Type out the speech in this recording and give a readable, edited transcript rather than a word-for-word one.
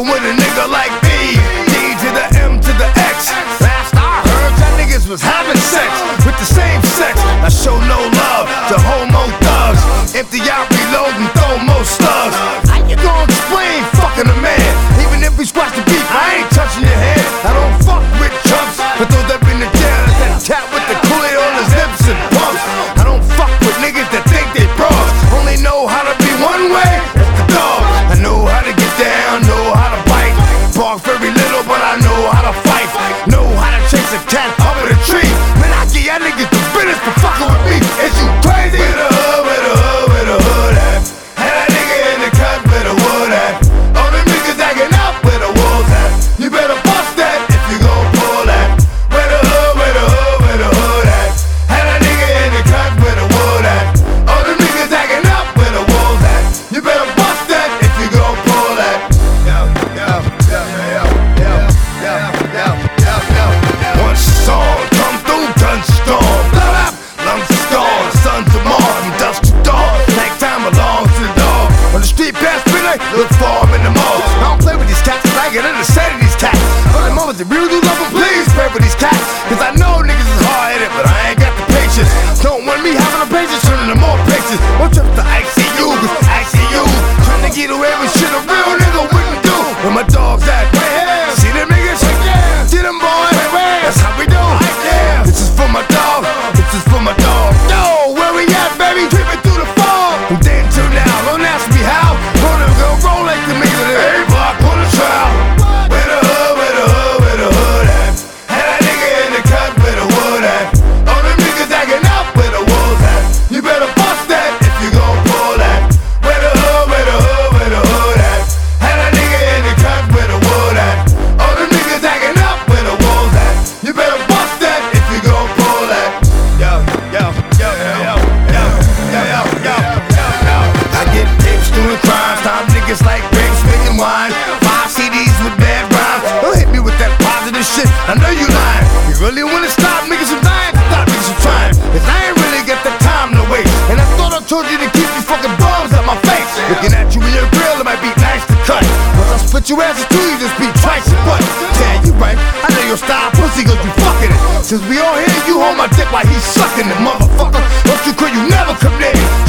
fucking with a nigga like me. D to the M to the X. Last I heard, y'all niggas was having sex with the same sex. I show no love to homo thugs. Empty out, reload, and throw most slugs. How you gonna explain fucking a man? Even if we squash the beef, I ain't touching your head. I don't fuck with chumps, but those that been to jail, that cat with the Kool-Aid on his lips and pumps. I don't fuck with niggas that think they bros. Only know how to be one way, that's the dog. I know how to get down, know how to bite. Bark very little, but I know how to fight. Know how to chase a cat up in a tree. Man, I give y'all niggas the business for fucking with me. Is you crazy? With the hood, with the hood, with the hood at. And that nigga in the cut with the wood at. All them niggas acting up with the wolves at. You better bust that if you gon' pull that. With the hood, with the hood, with the hood at. And that nigga in the cut with the wood at. All them niggas acting up with the wolves at. You better bust that if you gon' pull that. One song, come through, gun storm. Blow up, lungs of storm, sons of Mars, from dusk to dawn. Nighttime belongs to the dog. On the street past midnight, look for him in the mall. I don't play with these cats, I get understand these cats. But the mothers that really do love them, please pray for these cats. Cause I know niggas is hard-headed, but I ain't got the patience. Don't want me having a patience, turning to more patience. One trip to ICU, cause ICU trying to get away with shit a real nigga wouldn't do. Where my dogs at? Right here. See them niggas? Right there. See them boys? Right where? That's how we do. Right there. This is for my dog. This is for my dog. Yo, where we at, baby? Tripping through the fog. From then till now, don't ask me how. Gonna go roll like the niggas of the A-block on the trial. Where the hood, where the hood, where the hood at? And that nigga in the cut where the wood at. All them niggas acting up where the wolves at. You better bust that if you gon' pull that. Where the hood, where the hood, where the hood at? And that nigga in the cut where the wood at. All them niggas acting up where the wolves at. You better bust that if you gon' pull that. Yo, yo, yo, yo, yo, yo, yo, yo, yo, yo. I get pics doing crimes, time niggas like grapes making wine. 5 CDs with bad rhymes. Don't hit me with that positive shit, I know you lying. You really wanna stop niggas from dying? Stop niggas from trying. Cause I ain't really got the time to waste. And I thought I told you to keep these fucking bombs out my face. Looking at you in your grill, it might be nice to cut. Once I split your ass in two, you just be twice your butt. Yeah, you right, I know your style pussy cause you fucking it. Since we all here, you hold my dick while he's sucking it, motherfucker. Don't you quit, you never come near.